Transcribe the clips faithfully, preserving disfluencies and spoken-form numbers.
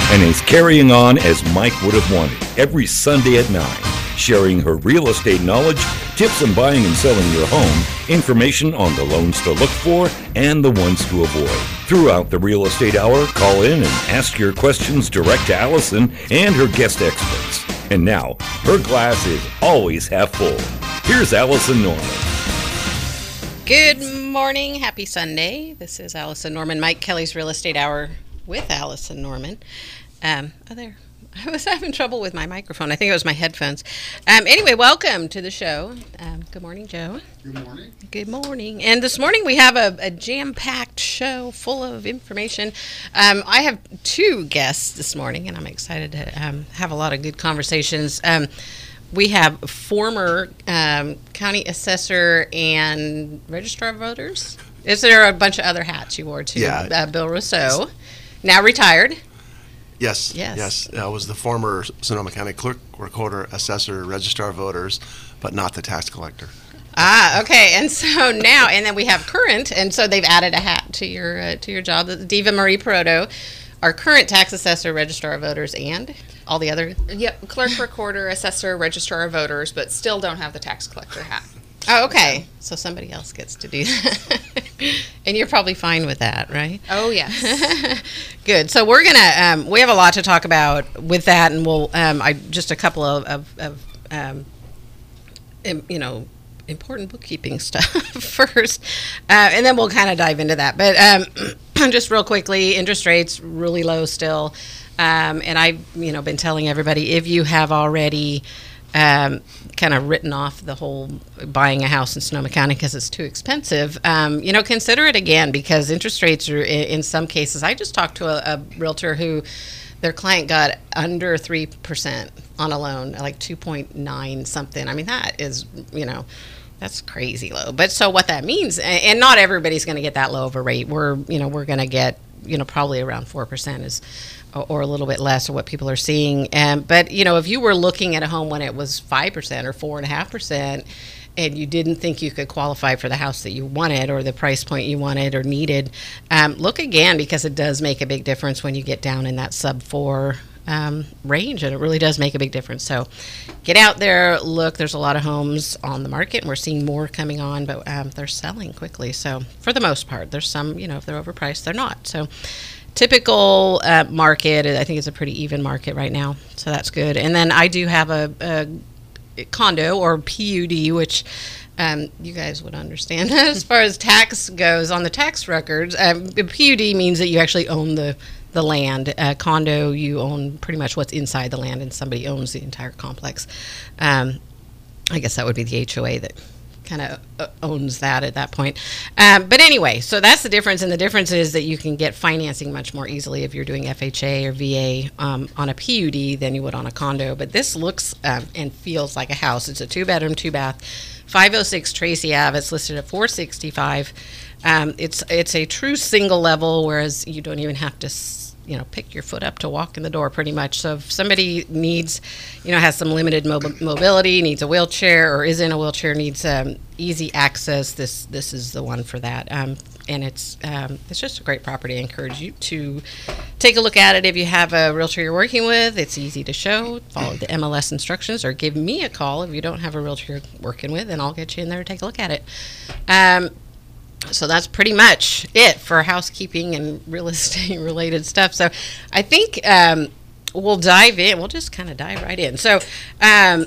and is carrying on as Mike would have wanted every Sunday at nine, sharing her real estate knowledge, tips on buying and selling your home, information on the loans to look for and the ones to avoid. Throughout the Real Estate Hour, call in and ask your questions direct to Allison and her guest experts. And now, her glass is always half full. Here's Allison Norman. Good morning. Happy Sunday. This is Allison Norman, Mike Kelly's Real Estate Hour with Allison Norman. Um, oh, there. I was having trouble with my microphone. I think it was my headphones. Um, anyway, welcome to the show. Um, good morning, Joe. Good morning. Good morning. And this morning we have a, a jam-packed show full of information. Um, I have two guests this morning, and I'm excited to um, have a lot of good conversations. Um, we have former um, county assessor and registrar of voters. Is there a bunch of other hats you wore too? Yeah. Uh, Bill Rousseau, now retired. Yes, Yes. yes. I was the former Sonoma County Clerk, Recorder, Assessor, Registrar of Voters, but not the tax collector. Ah, okay. And so now, and then we have current, and so they've added a hat to your uh, to your job. Diva Marie Peroto, our current tax assessor, registrar of voters, and all the other. Yep, clerk, recorder, assessor, registrar of voters, but still don't have the tax collector hat. Oh, okay. So somebody else gets to do that. And you're probably fine with that, right? Oh, yes. Good. So we're gonna um, we have a lot to talk about with that, and we'll um, I just a couple of, of, of um, im, you know important bookkeeping stuff first, uh, and then we'll kind of dive into that. But um, just real quickly, interest rates really low still, um, and I've you know been telling everybody, if you have already Um, kind of written off the whole buying a house in Sonoma County because it's too expensive, um, you know, consider it again, because interest rates are in, in some cases. I just talked to a, a realtor who their client got under three percent on a loan, like two point nine something. I mean, that is, you know, that's crazy low. But so what that means, and, and not everybody's going to get that low of a rate. We're, you know, we're going to get, you know, probably around four percent is, or a little bit less of what people are seeing. Um, but, you know, if you were looking at a home when it was five percent or four point five percent and you didn't think you could qualify for the house that you wanted or the price point you wanted or needed, um, look again, because it does make a big difference when you get down in that sub four um, range, and it really does make a big difference. So get out there, look. There's a lot of homes on the market, and we're seeing more coming on, but um, they're selling quickly. So for the most part, there's some, you know, if they're overpriced, they're not. So typical uh, market, I think it's a pretty even market right now, so that's good. And then I do have a, a condo or P U D, which um, you guys would understand as far as tax goes on the tax records. Um, P U D means that you actually own the, the land. Uh, condo, you own pretty much what's inside the land, and somebody owns the entire complex. Um, I guess that would be the H O A that kind of owns that at that point. Um, but anyway, so that's the difference. And the difference is that you can get financing much more easily if you're doing F H A or V A um, on a P U D than you would on a condo. But this looks um, and feels like a house. It's a two bedroom, two bath, five oh six Tracy Ave. It's listed at four sixty-five. Um, it's, it's a true single level, whereas you don't even have to you know, pick your foot up to walk in the door pretty much. So if somebody needs, you know, has some limited mob- mobility, needs a wheelchair or is in a wheelchair, needs um, easy access, this this is the one for that. Um, and it's um, it's just a great property. I encourage you to take a look at it if you have a realtor you're working with. It's easy to show. Follow the M L S instructions, or give me a call if you don't have a realtor you're working with, and I'll get you in there to take a look at it. Um, So that's pretty much it for housekeeping and real estate related stuff. So I think um, we'll dive in. We'll just kind of dive right in. So um,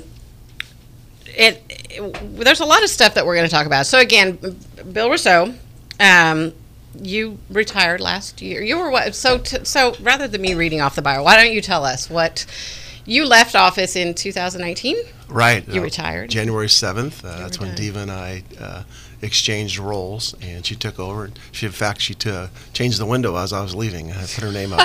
it, it, there's a lot of stuff that we're going to talk about. So again, Bill Rousseau, um, you retired last year. You were what? So t- so rather than me reading off the bio, why don't you tell us what you left office in two thousand nineteen? Right. You uh, retired. January seventh. Uh, that's when done. Diva and I uh, exchanged roles, and she took over. She, in fact, she t- changed the window as I was leaving. I put her name up.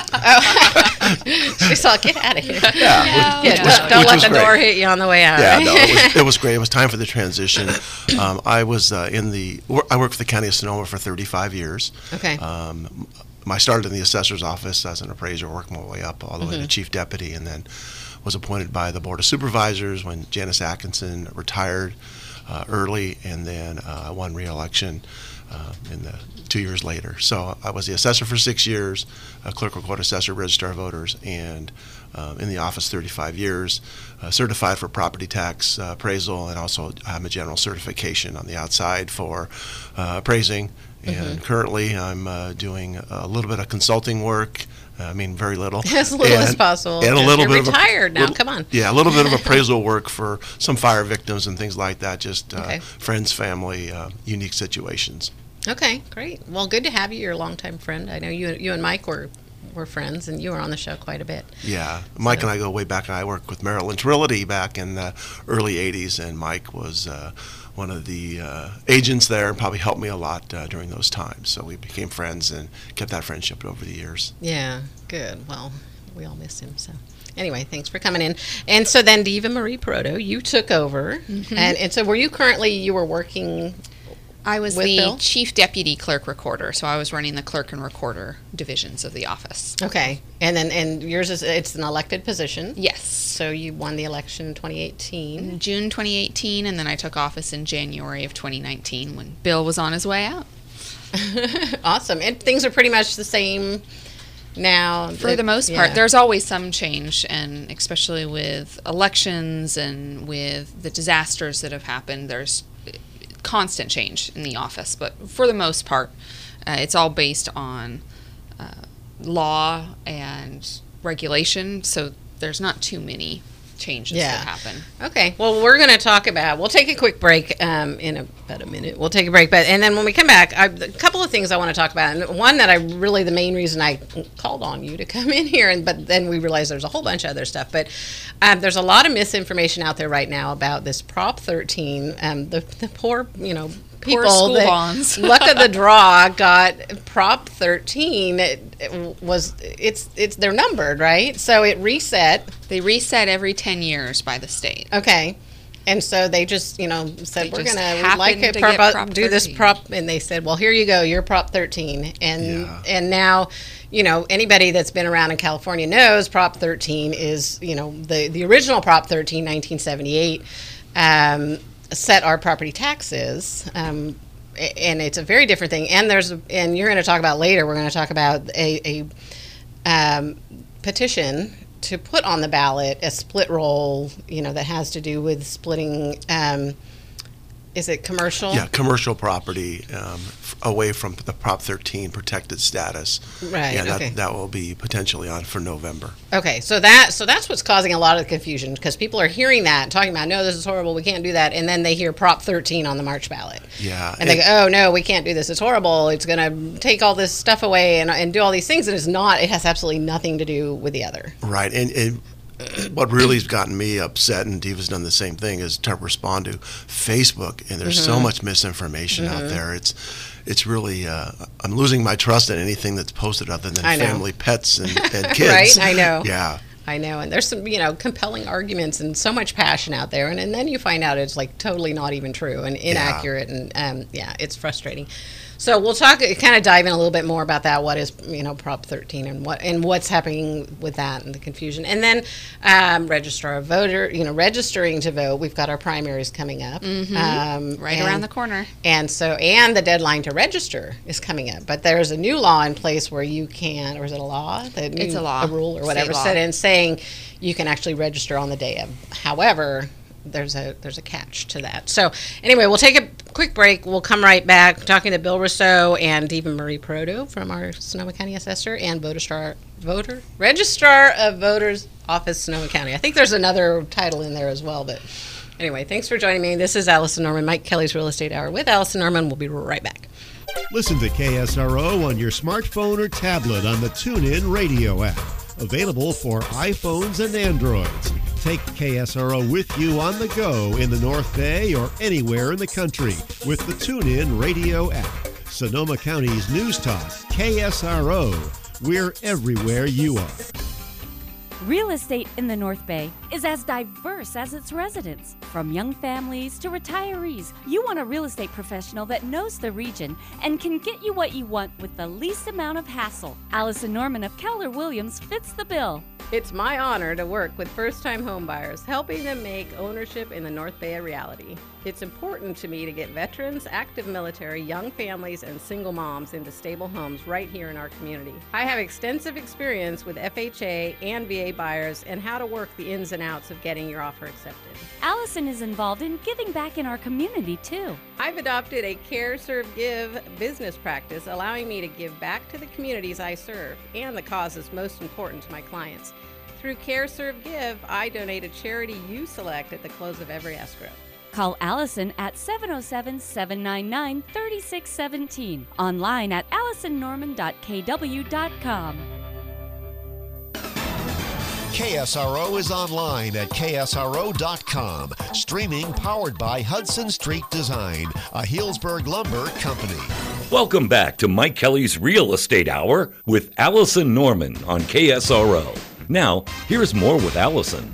She saw, get out of here. Yeah, Yeah, which, was, don't don't which let was the great. door hit you on the way out. Yeah, no, it was, it was great. It was time for the transition. Um, I was uh, in the. I worked for the County of Sonoma for thirty-five years. Okay. Um, I started in the assessor's office as an appraiser, worked my way up all the mm-hmm. way to chief deputy, and then was appointed by the Board of Supervisors when Janice Atkinson retired uh, early, and then uh, I won re-election uh, in the two years later. So I was the assessor for six years, a clerk, recorder, assessor, registrar of voters, and um, in the office thirty-five years, uh, certified for property tax uh, appraisal, and also I'm a general certification on the outside for uh, appraising. And mm-hmm. currently I'm uh, doing a little bit of consulting work. I mean, very little. As little and, as possible. And a little You're bit retired of now. little, Come on. Yeah, a little bit of appraisal work for some fire victims and things like that. Just uh, okay. friends, family, uh, unique situations. Okay, great. Well, good to have you. You're a longtime friend. I know you. You and Mike were were friends, and you were on the show quite a bit. Yeah, Mike so. and I go way back. I worked with Merrill Lynch Realty back in the early eighties, and Mike was uh, one of the uh, agents there and probably helped me a lot uh, during those times. So we became friends and kept that friendship over the years. Yeah, good. Well, we all miss him, so. Anyway, thanks for coming in. And so then Diva Marie Proto, you took over. Mm-hmm. And, and so were you currently, you were working I was with the Bill? chief deputy clerk recorder, so I was running the clerk and recorder divisions of the office. Okay. And then and yours is, it's an elected position? Yes. So you won the election in twenty eighteen? In June twenty eighteen, and then I took office in January of twenty nineteen when Bill was on his way out. Awesome. And things are pretty much the same now? For the most part. Yeah. There's always some change, and especially with elections and with the disasters that have happened, there's constant change in the office. But for the most part, uh, it's all based on uh, law and regulation, so there's not too many changes yeah. that happen. Okay. Well, we're going to talk about, we'll take a quick break um, in a, about a minute. We'll take a break. But and then when we come back, I, a couple of things I want to talk about. And one that I really, the main reason I called on you to come in here, and but then we realized there's a whole bunch of other stuff. But um, there's a lot of misinformation out there right now about this Prop thirteen. Um, the, the poor, you know, people poor school that bonds. luck of the draw got Prop thirteen. It, it was it's it's they're numbered, right? So it reset. They reset every ten years by the state. Okay. And so they just, you know, said, They we're just going happened like to it, get prop, Prop do this thirteen. prop. And they said, well, here you go. You're Prop thirteen. And Yeah. and now, you know, anybody that's been around in California knows Prop thirteen is, you know, the, the original Prop thirteen, nineteen seventy-eight, um, set our property taxes. Um, a- and it's a very different thing. And there's, a, and you're going to talk about later, we're going to talk about a, a um, petition to put on the ballot a split roll, you know, that has to do with splitting, um, is it commercial? Yeah, commercial property um, f- away from the Prop thirteen protected status. Right, Yeah, that, okay. that will be potentially on for November. Okay, so that so that's what's causing a lot of the confusion, because people are hearing that and talking about, no, this is horrible, we can't do that, and then they hear Prop thirteen on the March ballot. Yeah. And they go, oh, no, we can't do this, it's horrible, it's going to take all this stuff away and, and do all these things, and it's not, it has absolutely nothing to do with the other. Right, and, and what really has gotten me upset, and Diva's done the same thing, is to respond to Facebook, and there's Mm-hmm. so much misinformation mm-hmm. out there. It's it's really, uh, I'm losing my trust in anything that's posted other than I know. family, pets, and, and kids. Right, I know. Yeah. I know, and there's some, you know, compelling arguments and so much passion out there, and, and then you find out it's like totally not even true and inaccurate, and um, yeah, it's frustrating. So we'll talk, kind of dive in a little bit more about that. What is, you know, Prop thirteen and what and what's happening with that and the confusion, and then um, register a voter, you know, registering to vote. We've got our primaries coming up, Mm-hmm. um, Right and- around the corner. and so, and the deadline to register is coming up. But there's a new law in place where you can, or is it a law? The new, It's a law. a rule or State whatever, law. set in saying you can actually register on the day of. However, there's a there's a catch to that. So anyway, we'll take a quick break. We'll come right back talking to Bill Rousseau and Diva Marie Proto from our Sonoma County Assessor and Voter Star Voter Registrar of Voters Office, Sonoma County. I think there's another title in there as well, but. Anyway, thanks for joining me. This is Allison Norman, Mike Kelly's Real Estate Hour with Allison Norman. We'll be right back. Listen to K S R O on your smartphone or tablet on the TuneIn Radio app. Available for iPhones and Androids. Take K S R O with you on the go in the North Bay or anywhere in the country with the TuneIn Radio app. Sonoma County's News Talk, K S R O. We're everywhere you are. Real estate in the North Bay is as diverse as its residents. From young families to retirees, you want a real estate professional that knows the region and can get you what you want with the least amount of hassle. Allison Norman of Keller Williams fits the bill. It's my honor to work with first-time homebuyers, helping them make ownership in the North Bay a reality. It's important to me to get veterans, active military, young families, and single moms into stable homes right here in our community. I have extensive experience with F H A and V A buyers and how to work the ins and outs of getting your offer accepted. Allison is involved in giving back in our community, too. I've adopted a Care, Serve, Give business practice, allowing me to give back to the communities I serve and the causes most important to my clients. Through Care, Serve, Give, I donate a charity you select at the close of every escrow. Call Allison at seven oh seven, seven nine nine, three six one seven. Online at allison norman dot k w dot com. K S R O is online at k s r o dot com. Streaming powered by Hudson Street Design, a Healdsburg lumber company. Welcome back to Mike Kelly's Real Estate Hour with Allison Norman on K S R O. Now, here's more with Allison.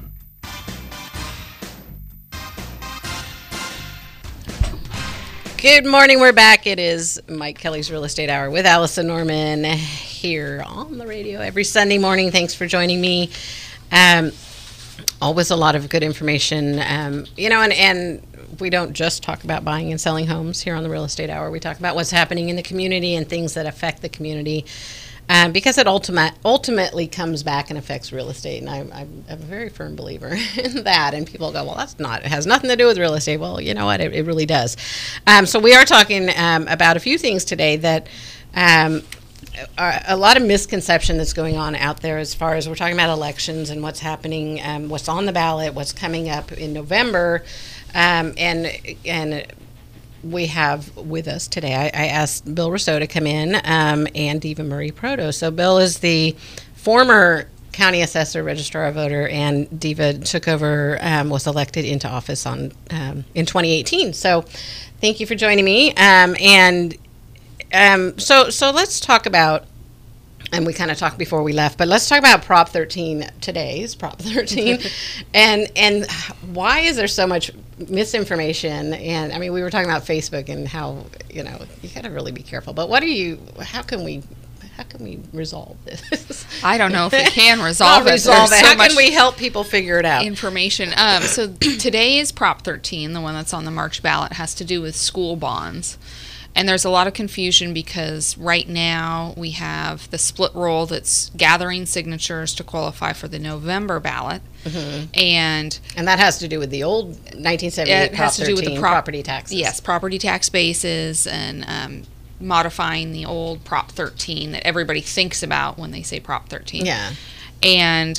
Good morning, we're back. It is Mike Kelly's Real Estate Hour with Allison Norman here on the radio every Sunday morning. Thanks for joining me. Um, always a lot of good information, um, you know, and, and we don't just talk about buying and selling homes here on the Real Estate Hour. We talk about what's happening in the community and things that affect the community. Um, because it ultimate, ultimately comes back and affects real estate, and I'm, I'm a very firm believer in that. And people go, well, that's not, it has nothing to do with real estate. Well, you know what, it, it really does. Um, so we are talking um, about a few things today that um, are a lot of misconception that's going on out there as far as we're talking about elections and what's happening, um, what's on the ballot, what's coming up in November, um, and and. We have with us today, I, I asked Bill Rousseau to come in um, and Diva Marie Proto. So Bill is the former county assessor, registrar of voter, and Diva took over, um, was elected into office on um, in twenty eighteen. So thank you for joining me. Um, and um, so so let's talk about, and we kind of talked before we left, but let's talk about Prop thirteen, today's Prop thirteen, and and why is there so much misinformation? And I mean, we were talking about Facebook and how, you know, you got to really be careful. But what do you, how can we, how can we resolve this? I don't know if we can resolve it. Resolve There's it. so How much can we help people figure it out? information. Um, so today is Prop thirteen, the one that's on the March ballot, has to do with school bonds. And there's a lot of confusion because right now we have the split roll that's gathering signatures to qualify for the November ballot. Mm-hmm. And and that has to do with the old nineteen seventy-eight it has Prop to do with the prop- property taxes. Yes, property tax bases and um, modifying the old Prop thirteen that everybody thinks about when they say Prop thirteen. Yeah. And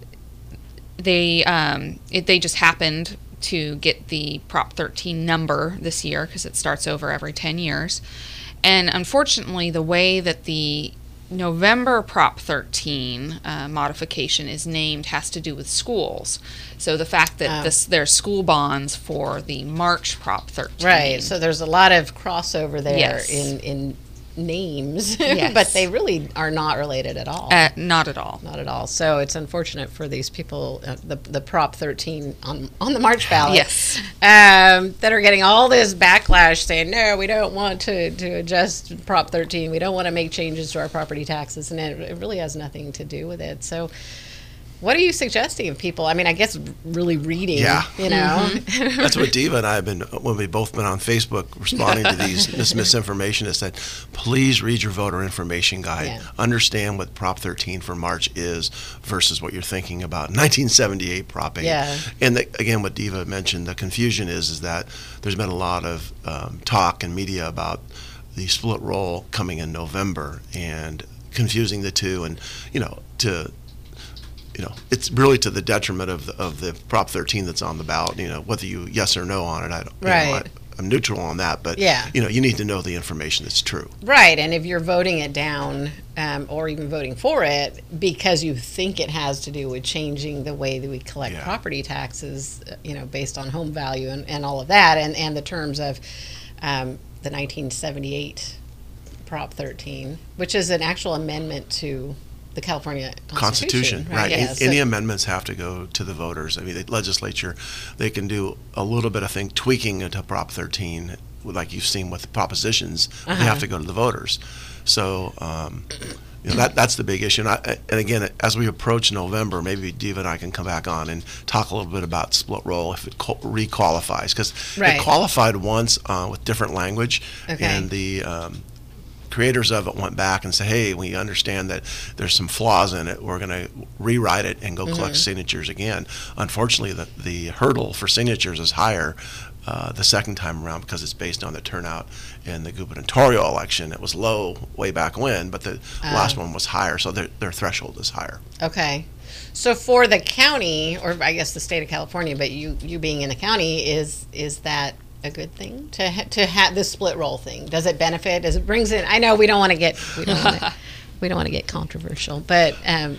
they um, it, they just happened to get the Prop thirteen number this year because it starts over every ten years. And unfortunately, the way that the November Prop thirteen uh, modification is named has to do with schools. So the fact that Oh. this there's school bonds for the March Prop thirteen. Right. So there's a lot of crossover there Yes. in, in names, Yes. but they really are not related at all. Uh, not at all. Not at all. So it's unfortunate for these people, uh, the the Prop thirteen on on the March ballot, Yes. um, that are getting all this backlash saying, no, we don't want to, to adjust Prop thirteen. We don't want to make changes to our property taxes, and it, it really has nothing to do with it. So what are you suggesting of people? I mean, I guess really reading, Yeah. you know? Mm-hmm. That's what Diva and I have been, when we've both been on Facebook responding to these this misinformation, is that please read your voter information guide. Yeah. Understand what Prop thirteen for March is versus what you're thinking about nineteen seventy-eight Prop eight. Yeah. And the, again, what Diva mentioned, the confusion is is that there's been a lot of um, talk in media about the split roll coming in November and confusing the two, and, you know, to... You know, it's really to the detriment of the, of the Prop thirteen that's on the ballot. You know, whether you yes or no on it, I don't. You Right. know, I, I'm neutral on that, but Yeah. you know, you need to know the information that's true. Right, and if you're voting it down, um, or even voting for it because you think it has to do with changing the way that we collect Yeah. property taxes, uh, you know, based on home value and, and all of that, and, and the terms of um, the nineteen seventy-eight Prop thirteen, which is an actual amendment to the California Constitution. Constitution, right? Yeah, Any, so- any amendments have to go to the voters. I mean, the legislature, they can do a little bit of thing tweaking into Prop thirteen, like you've seen with propositions. Uh-huh. They have to go to the voters. So, um, You know, that that's the big issue. And, I, and again, as we approach November, maybe Diva and I can come back on and talk a little bit about split roll if it co- requalifies, because Right. it qualified once uh, with different language, Okay. and the um, creators of it went back and said, hey, we understand that there's some flaws in it. We're going to rewrite it and go collect Mm-hmm. signatures again. Unfortunately, the, the hurdle for signatures is higher uh, the second time around because it's based on the turnout in the gubernatorial election. It was low way back when, but the last one was higher, so their, their threshold is higher. Okay. So for the county, or I guess the state of California, but you, you being in the county, is is that a good thing to ha- to have this split roll thing? Does it benefit? Does it brings in? I know we don't want to get we don't want to we don't want to get controversial, but um,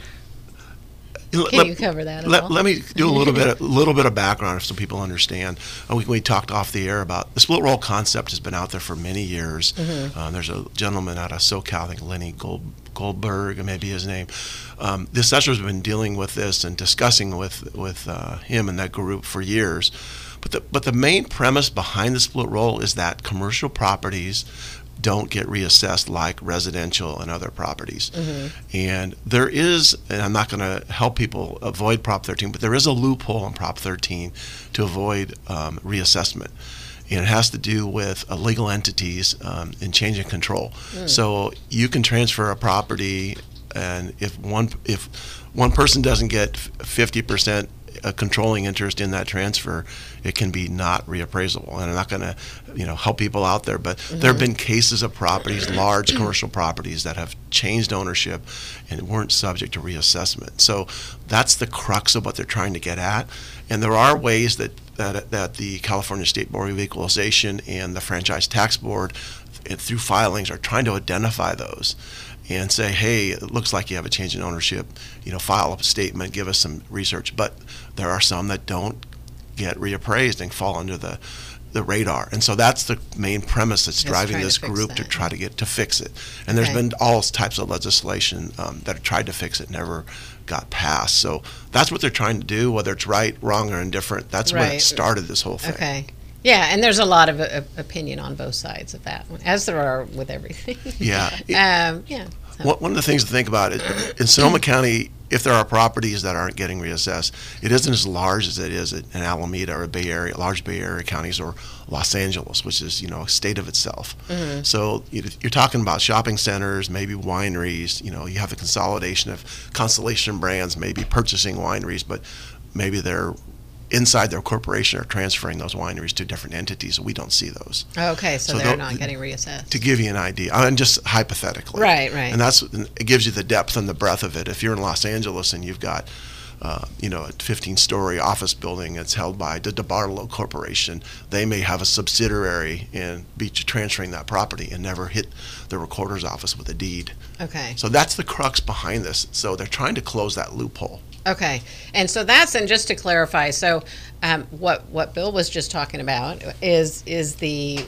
can you cover that at let, all? let me do a little bit, a little bit of background so people understand. Uh, we, we talked off the air about the split roll concept has been out there for many years. Mm-hmm. Uh, there's a gentleman out of SoCal, I think Lenny Gold, Goldberg, maybe his name. Um, the assessors have been dealing with this and discussing with with uh, him and that group for years. But the but the main premise behind the split roll is that commercial properties don't get reassessed like residential and other properties. Mm-hmm. And there is, and I'm not going to help people avoid Prop thirteen, but there is a loophole in Prop thirteen to avoid um, reassessment. And it has to do with uh, legal entities um, in change of control. Mm. So you can transfer a property, and if one if one person doesn't get fifty percent a controlling interest in that transfer, it can be not reappraisable. And I'm not going to, you know, help people out there, but Mm-hmm. there have been cases of properties, large commercial properties, that have changed ownership and weren't subject to reassessment. So that's the crux of what they're trying to get at. And there are ways that that, that the California State Board of Equalization and the Franchise Tax Board, and through filings, are trying to identify those and say, hey, it looks like you have a change in ownership, you know, file a statement, give us some research. But there are some that don't get reappraised and fall under the, the radar. And so that's the main premise that's Just driving trying to this fix group to that. try to get to fix it. And there's Okay. been all types of legislation um, that have tried to fix it, never got passed. So that's what they're trying to do, whether it's right, wrong, or indifferent. That's what Right. started this whole thing. Okay. Yeah, and there's a lot of uh, opinion on both sides of that one, as there are with everything. Yeah. um, yeah. So- One one of the things to think about is in Sonoma County, if there are properties that aren't getting reassessed, it isn't as large as it is in Alameda or Bay Area, large Bay Area counties, or Los Angeles, which is, you know, a state of itself. Mm-hmm. So you- you're talking about shopping centers, maybe wineries. You know, you have the consolidation of Constellation Brands, maybe purchasing wineries, but maybe they're inside their corporation are transferring those wineries to different entities, and we don't see those. Okay, so, So they're tho- not getting rereassessed. To give you an idea, and just hypothetically. Right, right. And that's, it gives you the depth and the breadth of it. If you're in Los Angeles and you've got, uh, you know, a fifteen-story office building that's held by the DeBartolo Corporation, they may have a subsidiary and be transferring that property and never hit the recorder's office with a deed. Okay. So that's the crux behind this. So they're trying to close that loophole. Okay, and so that's, and just to clarify, so um, what what Bill was just talking about is is the,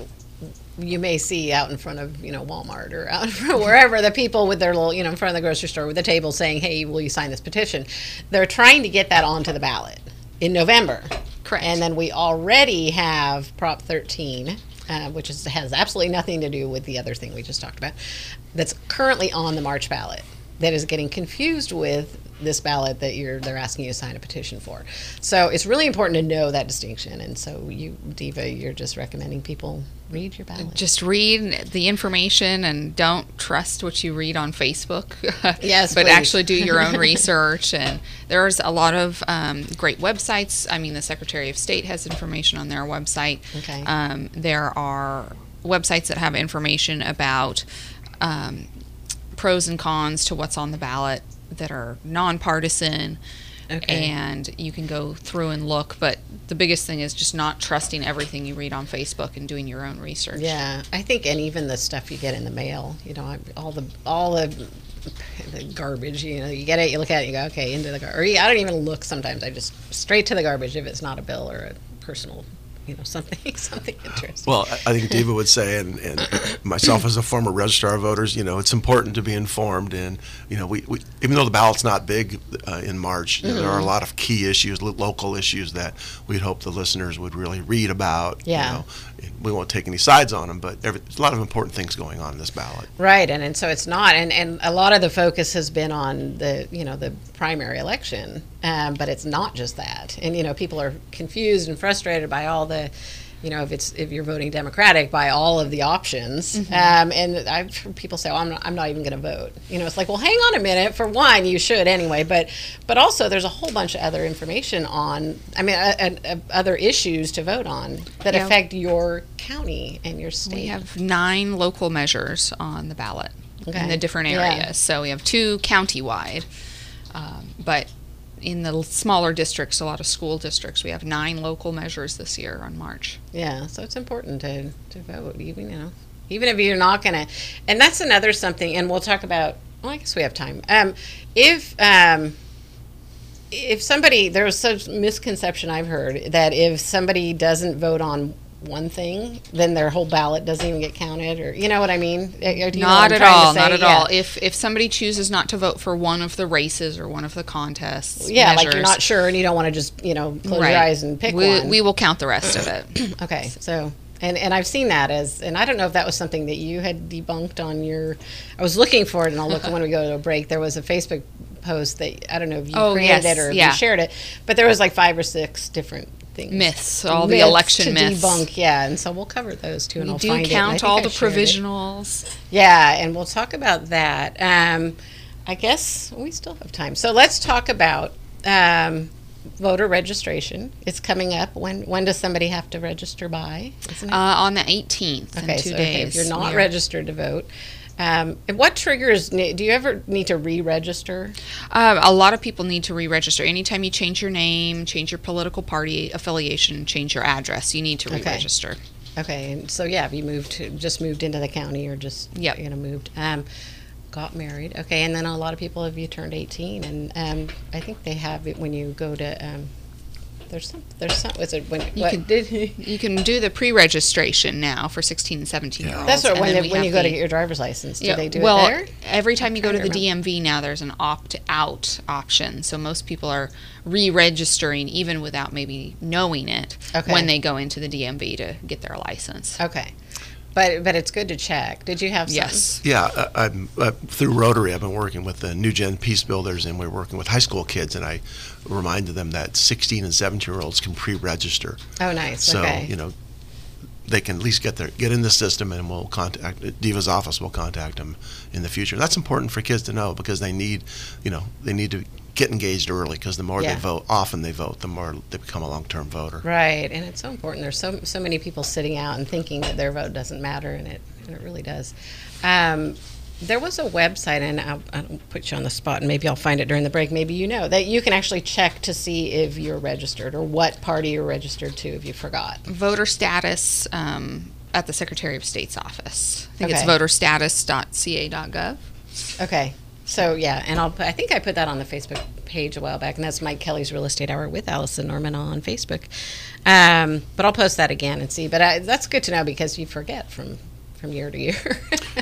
you may see out in front of, you know, Walmart or out in front wherever, the people with their little, you know, in front of the grocery store with a table saying, hey, will you sign this petition? They're trying to get that onto the ballot in November. Correct. And then we already have Prop thirteen, uh, which is, has absolutely nothing to do with the other thing we just talked about, that's currently on the March ballot, that is getting confused with this ballot that you're they're asking you to sign a petition for. So it's really important to know that distinction. And so you, Diva, you're just recommending people read your ballot. Just read the information and don't trust what you read on Facebook. Yes, but please. actually do your own research. And there's a lot of um, great websites. I mean, the Secretary of State has information on their website. Okay. Um, there are websites that have information about um, pros and cons to what's on the ballot that are nonpartisan. Okay. And you can go through and look, but the biggest thing is just not trusting everything you read on Facebook and doing your own research. Yeah, I think, and even the stuff you get in the mail, you know, I- all the all the, the garbage, you know, you get it, you look at it, you go, okay, into the garbage. Or I don't even look sometimes. I just straight to the garbage if it's not a bill or a personal you know, something something interesting. Well, I I think Diva would say, and, and myself as a former registrar of voters, you know, it's important to be informed. And, you know, we, we even though the ballot's not big uh, in March, you know, there are a lot of key issues, lo- local issues that we'd hope the listeners would really read about. Yeah. You know, we won't take any sides on them, but every, there's a lot of important things going on in this ballot. Right, and, and so it's not, and, and a lot of the focus has been on the, you know, the primary election, um, but it's not just that. And, you know, people are confused and frustrated by all the, you know, if it's if you're voting Democratic, by all of the options. Mm-hmm. Um, and I've heard people say, oh, I'm not, I'm not even going to vote. You know, it's like, well, hang on a minute. For one, you should anyway, but but also there's a whole bunch of other information on, I mean, uh, uh, other issues to vote on that Yeah. affect your county and your state. We have nine local measures on the ballot Okay. in the different Yeah. areas. So we have two countywide, um, but in the l- smaller districts, a lot of school districts, we have nine local measures this year on March. Yeah, so it's important to, to vote, even, you know, even if you're not going to. And that's another something, and we'll talk about, well, I guess we have time. Um, if um, if somebody, there's such misconception I've heard that if somebody doesn't vote on one thing, then their whole ballot doesn't even get counted, or, you know what I mean? Uh, do you know what Not I'm at trying to all, say? not at Yeah. all. If if somebody chooses not to vote for one of the races or one of the contests, Yeah, measures, like you're not sure and you don't want to just, you know, close right, your eyes and pick we, one. we will count the rest of it. Okay, so, and, and I've seen that as, and I don't know if that was something that you had debunked on your, I was looking for it, and I'll look when we go to a break. There was a Facebook post that, I don't know if you Oh, created yes, it or if yeah. you shared it, but there was like five or six different things. Myths, all the Myths election to myths. debunk, yeah, and so we'll cover those too, and We I'll do find it. and I count think all I the shared it. provisionals. Yeah, and we'll talk about that. Um, I guess we still have time. So let's talk about um, voter registration. It's coming up. When when does somebody have to register by? Isn't it? Uh, on the eighteenth, okay, in two so days. okay, if you're not we are- registered to vote, um, and what triggers? Do you ever need to re-register? Uh, a lot of people need to re-register. Anytime you change your name, change your political party affiliation, change your address, you need to Okay. re-register. Okay, and so yeah, if you moved to, just moved into the county or just Yep. you know moved, um, got married. Okay, and then a lot of people have you turned eighteen, and um, I think they have it when you go to. Um, there's some. There's some. Was it when? You what, can- did, You can do the pre-registration now for sixteen and seventeen year olds. that's what and when then they, we when have you go to the- get your driver's license. Do Yeah, they do well, it there? every time you go to trying the to D M V now, there's an opt-out option. So most people are re-registering even without maybe knowing it Okay. when they go into the D M V to get their license. Okay, but but it's good to check. Did you have some? Yes. Yeah, uh, I'm, uh, through Rotary, I've been working with the New Gen Peace Builders, and we're working with high school kids, and I reminded them that sixteen and seventeen year olds can pre-register. Oh, nice. So, okay. you know, they can at least get their get in the system, and we'll contact Diva's office. will contact them in the future. That's important for kids to know because they need, you know, they need to get engaged early because the more Yeah. they vote, often they vote, the more they become a long-term voter. Right, and it's so important. There's so so many people sitting out and thinking that their vote doesn't matter, and it and it really does. Um, there was a website, and I'll, I'll put you on the spot, and maybe I'll find it during the break. Maybe you know that you can actually check to see if you're registered or what party you're registered to if you forgot. Voter status um, at the Secretary of State's office. I think it's Okay. voter status dot c a dot gov. Okay, so yeah, and I'll put- I think I put that on the Facebook page a while back, and that's Mike Kelly's Real Estate Hour with Allison Norman on Facebook. Um, but I'll post that again and see. But I, that's good to know because you forget from from year to year,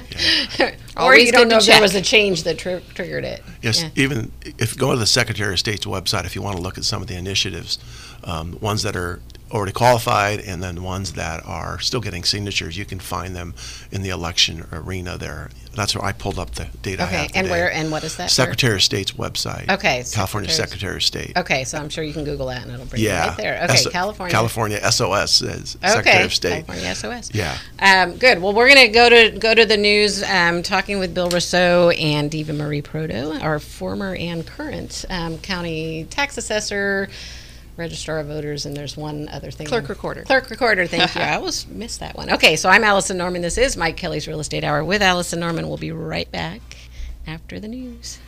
or Always you don't good know to if there check. was a change that tri- triggered it. Yes, Yeah. even if you go to the Secretary of State's website, if you want to look at some of the initiatives, um, ones that are already qualified and then ones that are still getting signatures, you can find them in the election arena there. That's where I pulled up the data I Okay, have and today. where and what is that? Secretary of State's website. Okay, California Secretary's- Secretary of State. Okay, so I'm sure you can Google that and it'll bring Yeah. you right there. Okay, S- California. California S O S says Okay, Secretary of State. California S O S. Yeah. Um, good. Well, we're going to go to go to the news. Um, talking with Bill Rousseau and Diva Marie Proto, our former and current um, county tax assessor, registrar of voters, and there's one other thing. Clerk recorder. Clerk recorder. Thank you. I always missed that one. Okay, so I'm Allison Norman. This is Mike Kelly's Real Estate Hour with Allison Norman. We'll be right back after the news.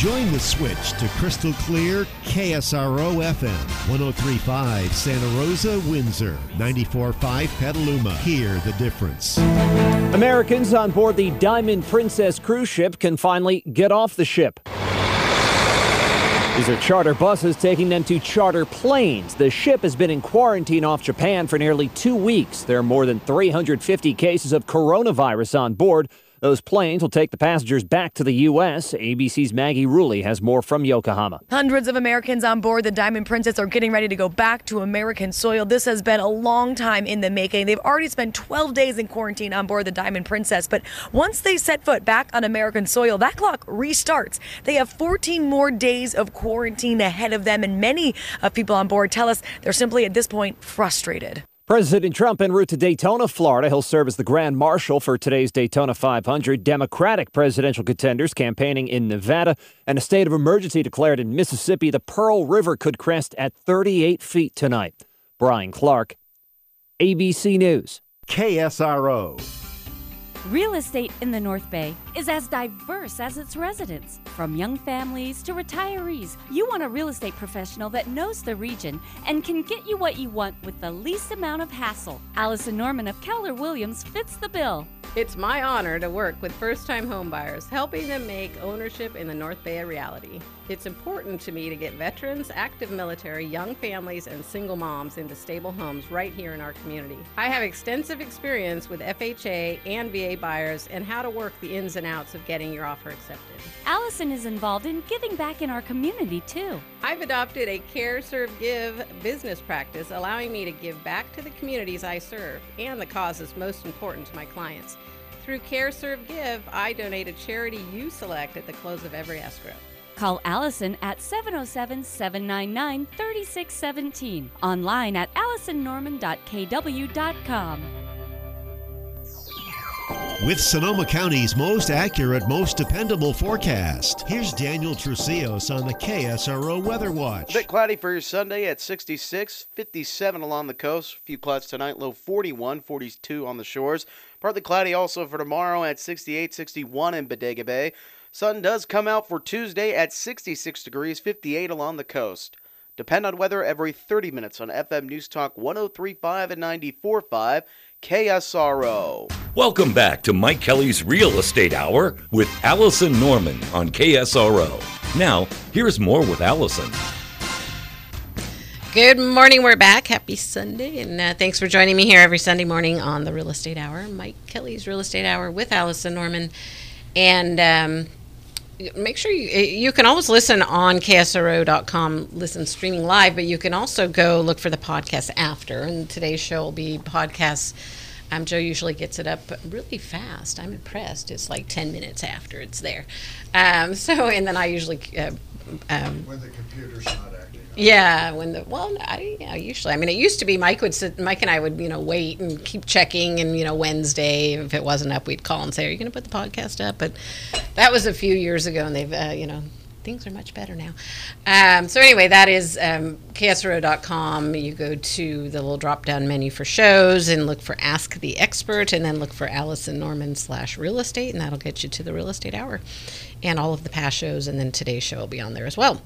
Join the switch to crystal clear K S R O F M, one oh three point five Santa Rosa, Windsor, ninety-four point five Petaluma. Hear the difference. Americans on board the Diamond Princess cruise ship can finally get off the ship. These are charter buses taking them to charter planes. The ship has been in quarantine off Japan for nearly two weeks. There are more than three hundred fifty cases of coronavirus on board. Those planes will take the passengers back to the U S A B C's Maggie Rulli has more from Yokohama. Hundreds of Americans on board the Diamond Princess are getting ready to go back to American soil. This has been a long time in the making. They've already spent twelve days in quarantine on board the Diamond Princess, but once they set foot back on American soil, that clock restarts. They have fourteen more days of quarantine ahead of them, and many of people on board tell us they're simply at this point frustrated. President Trump en route to Daytona, Florida. He'll serve as the Grand Marshal for today's Daytona five hundred. Democratic presidential contenders campaigning in Nevada, and a state of emergency declared in Mississippi. The Pearl River could crest at thirty-eight feet tonight. Brian Clark, A B C News. K S R O. Real estate in the North Bay is as diverse as its residents. From young families to retirees, you want a real estate professional that knows the region and can get you what you want with the least amount of hassle. Allison Norman of Keller Williams fits the bill. It's my honor to work with first-time homebuyers, helping them make ownership in the North Bay a reality. It's important to me to get veterans, active military, young families, and single moms into stable homes right here in our community. I have extensive experience with F H A and V A buyers and how to work the ins and outs of getting your offer accepted. Allison is involved in giving back in our community, too. I've adopted a Care, Serve, Give business practice, allowing me to give back to the communities I serve and the causes most important to my clients. Through Care, Serve, Give, I donate a charity you select at the close of every escrow. Call Allison at seven oh seven, seven nine nine, three six one seven. Online at allison norman dot k w dot com. With Sonoma County's most accurate, most dependable forecast, here's Daniel Trucios on the K S R O Weather Watch. A bit cloudy for your Sunday at sixty-six, fifty-seven along the coast. A few clouds tonight, low forty-one, forty-two on the shores. Partly cloudy also for tomorrow at sixty-eight, sixty-one in Bodega Bay. Sun does come out for Tuesday at sixty-six degrees, fifty-eight along the coast. Depend on weather every thirty minutes on F M News Talk one oh three point five and ninety-four point five K S R O. Welcome back to Mike Kelly's Real Estate Hour with Allison Norman on K S R O. Now, here's more with Allison. Good morning. We're back. Happy Sunday. And uh, thanks for joining me here every Sunday morning on the Real Estate Hour. Mike Kelly's Real Estate Hour with Allison Norman. And um, make sure you, you can always listen on K S R O dot com, listen streaming live, but you can also go look for the podcast after. And today's show will be podcasts. Um, Joe usually gets it up really fast. I'm impressed. It's like ten minutes after it's there. Um, so, and then I usually... Uh, um, when the computer's not acting up. Yeah, when the, well, I, yeah, usually. I mean, it used to be Mike would sit, Mike and I would, you know, wait and keep checking, and, you know, Wednesday, if it wasn't up, we'd call and say, are you going to put the podcast up? But that was a few years ago, and they've, uh, you know, things are much better now. Um, so anyway, that is um, K S R O dot com. You go to the little drop-down menu for shows and look for Ask the Expert, and then look for Allison Norman slash Real Estate, and that'll get you to the Real Estate Hour and all of the past shows, and then today's show will be on there as well.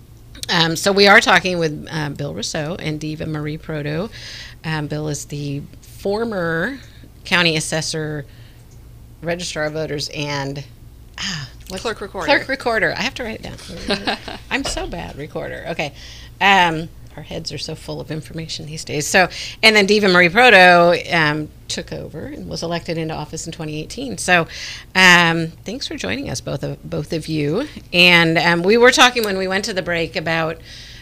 Um, so we are talking with uh, Bill Rousseau and Diva Marie Proto. Um, Bill is the former county assessor, registrar of voters, and ah, what's, Clerk recorder. Clerk recorder. I have to write it down. I'm so bad recorder. Okay. Um, our heads are so full of information these days. So, and then Diva Marie Proto um, took over and was elected into office in twenty eighteen. So, um, thanks for joining us, both of both of you. And um, we were talking when we went to the break about.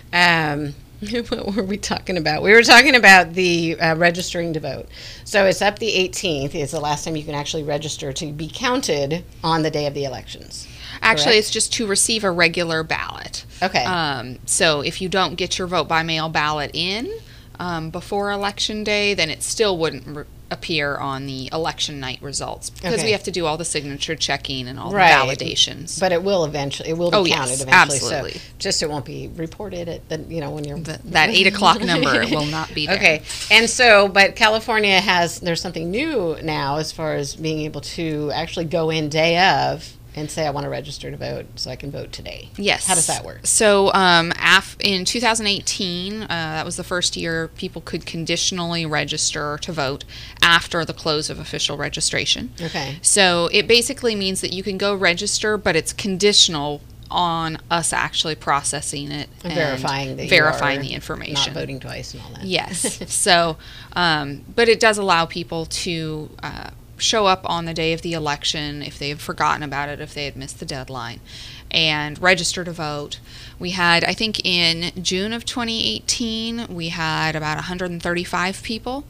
Um, what were we talking about? We were talking about the uh, registering to vote. So it's up the eighteenth is the last time you can actually register to be counted on the day of the elections. Actually, Correct? it's just to receive a regular ballot. Okay. Um, so if you don't get your vote by mail ballot in um, before Election Day, then it still wouldn't re- appear on the election night results because Okay. we have to do all the signature checking and all Right. the validations. But it will eventually, it will be Oh, counted yes, eventually. absolutely. So just it won't be reported at the, you know, when you're. The- that eight o'clock number will not be there. Okay. And so, but California has, there's something new now as far as being able to actually go in day of and say I want to register to vote so I can vote today. Yes. How does that work? So um, af- in two thousand eighteen, uh, that was the first year people could conditionally register to vote after the close of official registration. Okay. So it basically means that you can go register, but it's conditional on us actually processing it And verifying that you verifying are the information. not voting twice and all that. Yes. So, um, but it does allow people to uh, show up on the day of the election if they had forgotten about it, if they had missed the deadline, and register to vote. We had, I think in June of twenty eighteen, we had about one hundred thirty-five people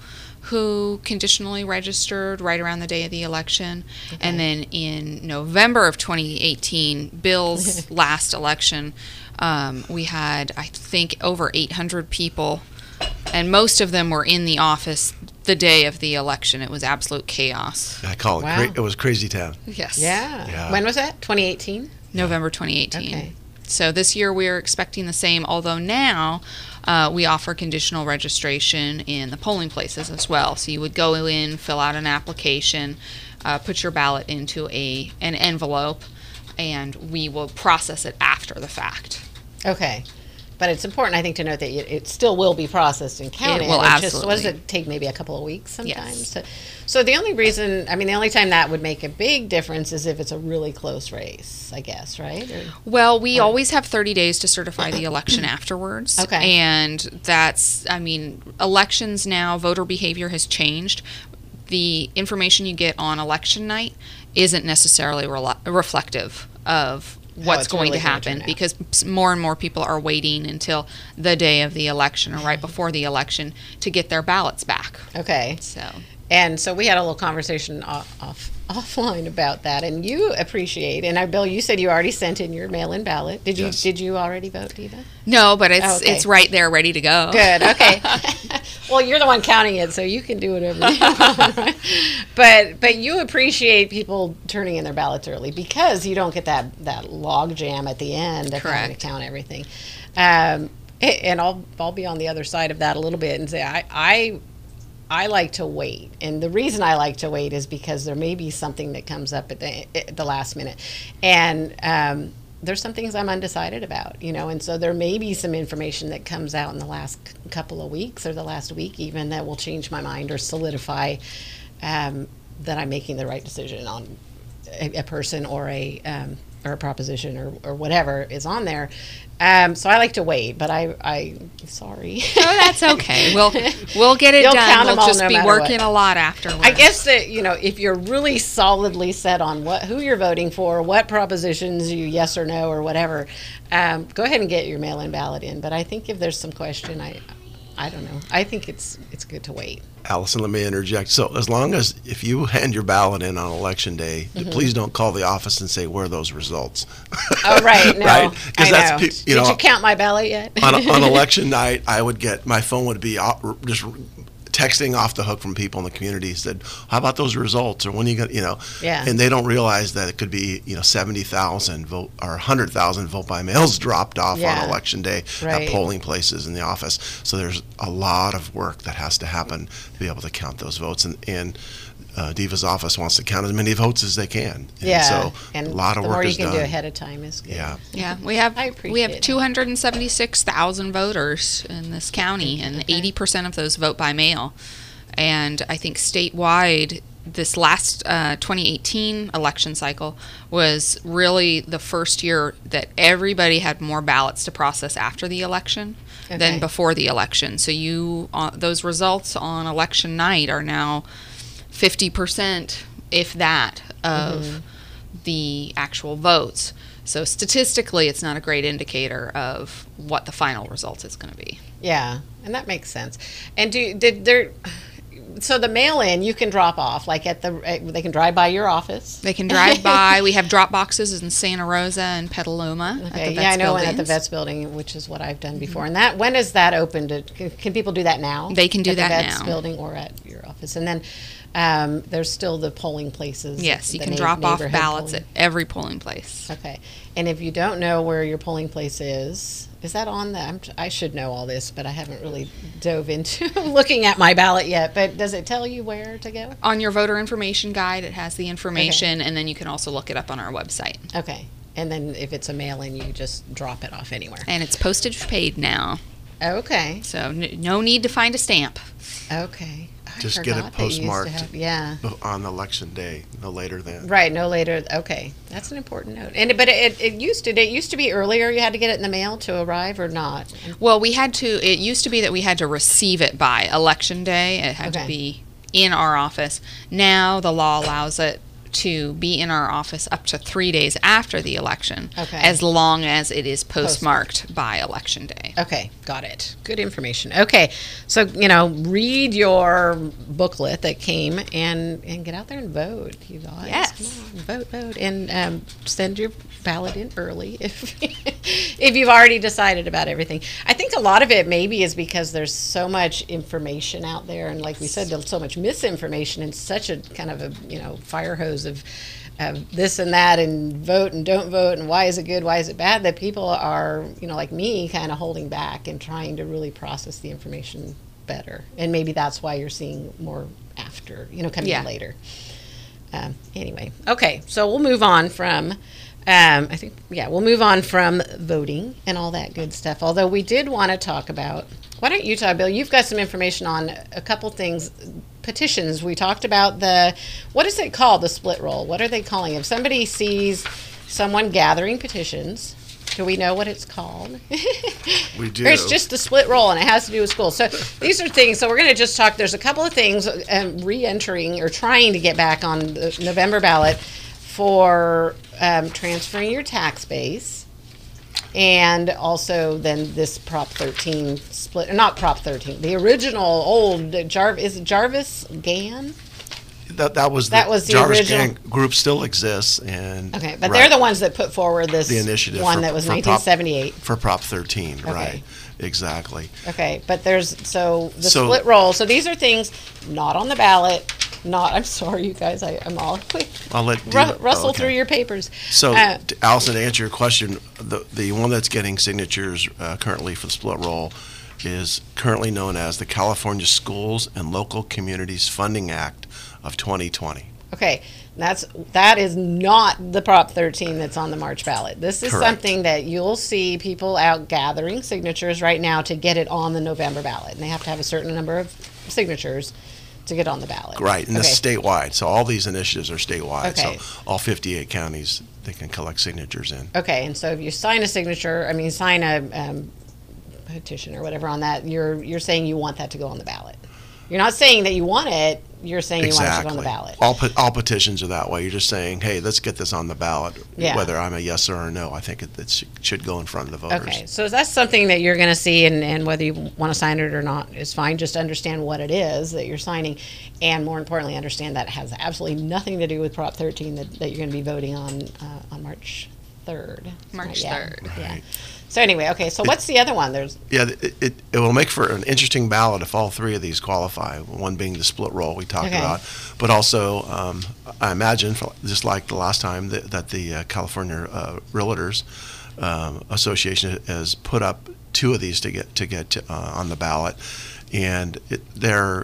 who conditionally registered right around the day of the election. Okay. And then in November of twenty eighteen, Bill's last election, um, we had, I think, over eight hundred people, and most of them were in the office the day of the election. It was absolute chaos. I call it, Wow. cra- it was crazy town. Yes. Yeah. Yeah. When was that? twenty eighteen? November twenty eighteen. Okay. So this year we're expecting the same, although now uh, we offer conditional registration in the polling places as well. So you would go in, fill out an application, uh, put your ballot into a an envelope, and we will process it after the fact. Okay. But it's important, I think, to note that it, it still will be processed and counted. It will Just, absolutely. what does it take, maybe a couple of weeks sometimes? Yes. So, so the only reason, I mean, the only time that would make a big difference is if it's a really close race, I guess, right? Or, Well, we always have thirty days to certify the election afterwards. Okay. And that's, I mean, elections now, voter behavior has changed. The information you get on election night isn't necessarily rela- reflective of what's it's going really to gonna happen, turn out. because s- more and more people are waiting until the day of the election or right before the election to get their ballots back. okay. So, And so we had a little conversation off, off offline about that, and you appreciate. And I, Bill, you said you already sent in your mail-in ballot. Did you? Yes. Did you already vote, Diva? no, but it's Oh, okay. it's right there ready to go. Good. Okay. Well, you're the one counting it, so you can do whatever you want. Right? But but you appreciate people turning in their ballots early because you don't get that that log jam at the end of having Correct. to count everything. Um, and I'll I'll be on the other side of that a little bit and say I I. I like to wait, and the reason I like to wait is because there may be something that comes up at the at the last minute, and um, there's some things I'm undecided about, you know, and so there may be some information that comes out in the last c- couple of weeks or the last week even that will change my mind or solidify um, that I'm making the right decision on a, a person or a um, or a proposition or, or whatever is on there. Um, so I like to wait, but I, I sorry. Oh, that's okay. We'll we'll get it You'll done. count We'll them all just no be matter working what. a lot afterwards. I guess that, you know, if you're really solidly set on what who you're voting for, what propositions you yes or no or whatever, um, go ahead and get your mail-in ballot in. But I think if there's some question, I I don't know. I think it's it's good to wait. Allison, let me interject. So as long as, if you hand your ballot in on election day, Mm-hmm. please don't call the office and say, where are those results? Oh, right. No, Right? 'Cause I that's know. pe- you Did know, you count my ballot yet? on, on election night, I would get, my phone would be off- just texting off the hook from people in the community, said, how about those results? Or when are you going to, you know, Yeah. and they don't realize that it could be, you know, seventy thousand vote or one hundred thousand vote by mails dropped off Yeah. on election day Right. at polling places in the office. So there's a lot of work that has to happen to be able to count those votes. And, and uh, Diva's office wants to count as many votes as they can. And Yeah. so and a lot of the work more you is can done. do ahead of time is good. Yeah. Yeah, we have I we appreciate have that. two hundred seventy-six thousand voters in this county, and Okay. eighty percent of those vote by mail. And I think statewide, this last uh, twenty eighteen election cycle was really the first year that everybody had more ballots to process after the election Okay. than before the election. So you uh, those results on election night are now fifty percent, if that, of Mm-hmm. the actual votes. So statistically, it's not a great indicator of what the final result is going to be. Yeah, and that makes sense. And do did there? So the mail-in you can drop off, like at the at, they can drive by your office. They can drive by. We have drop boxes in Santa Rosa and Petaluma. At Okay, the yeah, I Vets know one at the buildings. Vets building, which is what I've done before. And that when is that open to? Can, can people do that now? They can do at that the Vets now. building or at your office? office. And then um, there's still the polling places. Yes, you the can na- drop off neighborhood ballots polling. at every polling place. Okay. And if you don't know where your polling place is, is that on the, I'm, I should know all this, but I haven't really dove into looking at my ballot yet. But does it tell you where to go? On your voter information guide, it has the information, okay. and then you can also look it up on our website. Okay. And then if it's a mail-in, you just drop it off anywhere. And it's postage paid now. Okay. So n- no need to find a stamp. Okay. I Just get it forgot they used to postmarked have- yeah. on election day, no later than. Right, no later. Okay, that's an important note. And but it, it used to it used to be earlier. You had to get it in the mail to arrive, or not? Well, we had to. It used to be that we had to receive it by election day. It had Okay. to be in our office. Now the law allows it to be in our office up to three days after the election, Okay. as long as it is postmarked by election day. Okay, got it. Good information. Okay, so you know, read your booklet that came and and get out there and vote, you guys. Yes. Come on, vote, vote, and um, send your ballot in early if if you've already decided about everything. I think a lot of it maybe is because there's so much information out there, and like we said, there's so much misinformation and such a kind of a you know fire hose of of this and that and vote and don't vote and why is it good, why is it bad, that people are, you know, like me, kind of holding back and trying to really process the information better. And maybe that's why you're seeing more after, you know, coming Yeah. in later. Um, anyway, okay, so we'll move on from, um, I think, yeah, we'll move on from voting and all that good stuff. Although we did want to talk about, why don't you talk, Bill? You've got some information on a couple things. Petitions. We talked about the, what is it called, the split roll? What are they calling it? If somebody sees someone gathering petitions, do we know what it's called? We do. Or it's just the split roll, and it has to do with school. So these are things, so we're going to just talk, there's a couple of things um, re-entering or trying to get back on the November ballot for um, transferring your tax base. And also then this Prop thirteen split, not Prop thirteen, the original old Jarvis, is it Jarvis Gann? That, that was the, That was the Jarvis original- Gang group still exists, and Okay, but right, they're the ones that put forward this the initiative one for- that was for Prop- nineteen seventy-eight. for Prop thirteen, Okay. right? Exactly. Okay, but there's, so the So- split roll, so these are things not on the ballot, not, I'm sorry, you guys, I, I'm all quick. I'll let Ru- Dina- rustle oh, okay. through your papers. So, Uh, to Allison, to answer your question, the the one that's getting signatures uh, currently for the split roll is currently known as the California Schools and Local Communities Funding Act of twenty twenty. Okay, that's, that is not the Prop thirteen that's on the March ballot. This is Correct. something that you'll see people out gathering signatures right now to get it on the November ballot. And they have to have a certain number of signatures to get on the ballot. Right, and Okay. that's statewide. So all these initiatives are statewide. Okay. So all fifty-eight counties, they can collect signatures in. Okay, and so if you sign a signature, I mean, sign a um, petition or whatever on that, you're, you're saying you want that to go on the ballot. You're not saying that you want it, you're saying you want it to go on the ballot. All, pe- all petitions are that way. You're just saying, hey, let's get this on the ballot. Yeah. Whether I'm a yes or a no, I think it, it sh- should go in front of the voters. Okay, so that's something that you're going to see, and, and whether you want to sign it or not is fine. Just understand what it is that you're signing, and more importantly, understand that it has absolutely nothing to do with Prop thirteen that, that you're going to be voting on uh, on March third. March Yeah, third. Yeah. Right. So anyway, okay. So what's the other one? There's Yeah, it, it, it will make for an interesting ballot if all three of these qualify, one being the split roll we talked Okay. about, but also um, I imagine, for- just like the last time, that, that the uh, California uh, Realtors um, Association has put up two of these to get to get uh, on the ballot, and it, they're